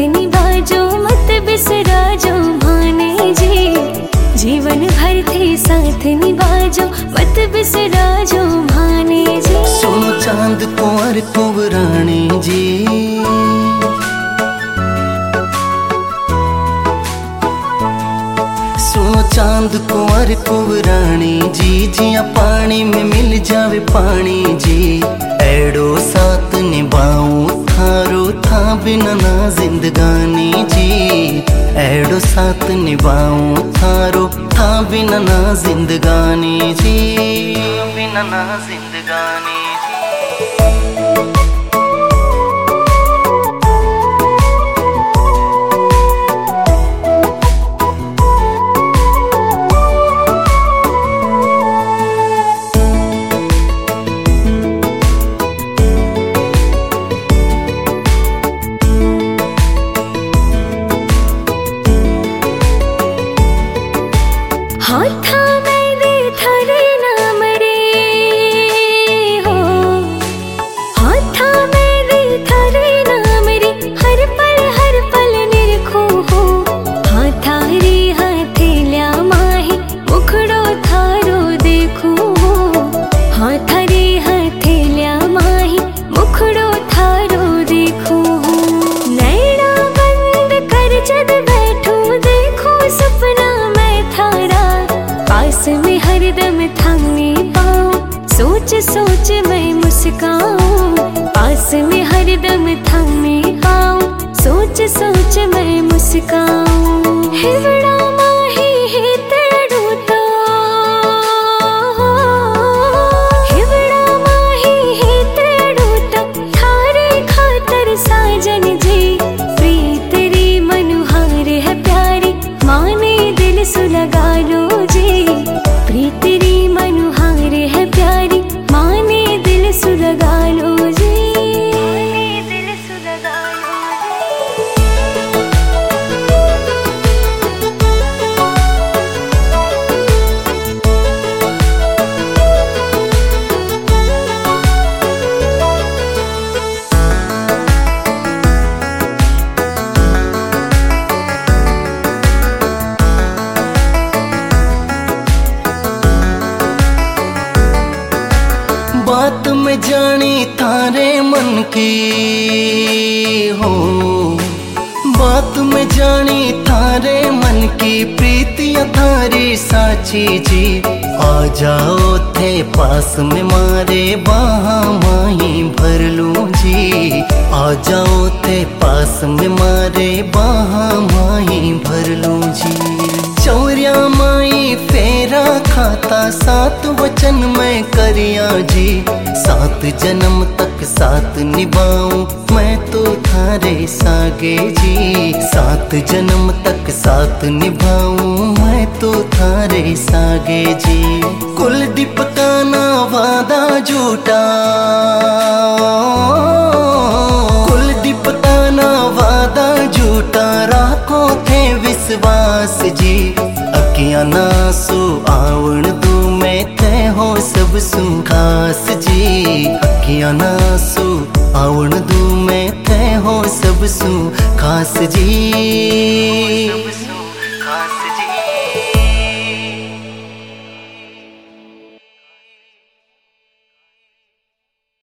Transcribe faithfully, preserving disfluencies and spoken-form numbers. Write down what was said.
निभाजो मत बिसरा जो भाने जी। जीवन भर थे साथ निभाजो मत बिसरा जो भाने जी। सुनो चांद कुंवर कुंवरानी जी, सुनो चांद कुंवर कुंवरानी जी। जिया पानी में मिल जावे पानी जी, एड़ो साथ निभाऊं थारो था बिना ना जिंदगानी जी। एड़ो साथ निभाऊं थारो था बिना ना जिंदगानी जी, बिना ना जिंदगानी जी। हाथा मेरे थारे नाम रे हो, हाथा मेरे थारे नाम रे। हर पल हर पल निरखो हो, हाथा रे हाथे ल्या माही मुखड़ो थारो देखो हो। हाथा रे हाथे ल्या माही मुखड़ो थारो देखो हो। नैना बंद कर जद बैठो देखो सपना मैं थारा, पास में हरदम थामने पाऊं सोच सोच मैं मुस्काऊं। पास में हरदम थामने पाऊं सोच सोच मैं मुस्काऊं। हिवड़ा माही है तेड़ूता, हिवड़ा माही है तेड़ूता। थारे खातर साजन जी, प्रीत रे मनुहार है प्यारी, माने दिल सुलगा लो जी। प्रीत रे मनुहार है प्यारी, माने दिल सुलगा लो जी, माने दिल सुलगा लो बात में जानी थारे मन की हो, बात में जानी थारे मन की। प्रीतियां थारी साची जी, आ जाओ थे पास में मारे बाहा माही भर लूं जी। आ जाओ थे पास में मारे बाहा माही भर लूं जी। चौरिया माई फेरा खाता सात वचन मैं करिया जी। सात जन्म तक साथ निभाऊं मैं तो थारे सागे जी। सात जन्म तक साथ निभाऊं मैं तो थारे सागे जी। कुलदीप का ना वादा झूठा, कुलदीप का ना वादा झूठा। राखो थे विश्वास जी, अखियां ना सो आवण दू मैं थे हो सब सु खास जी। अखियां ना सो आवण दू मैं थे हो सब सु खास जी, सब सु खास।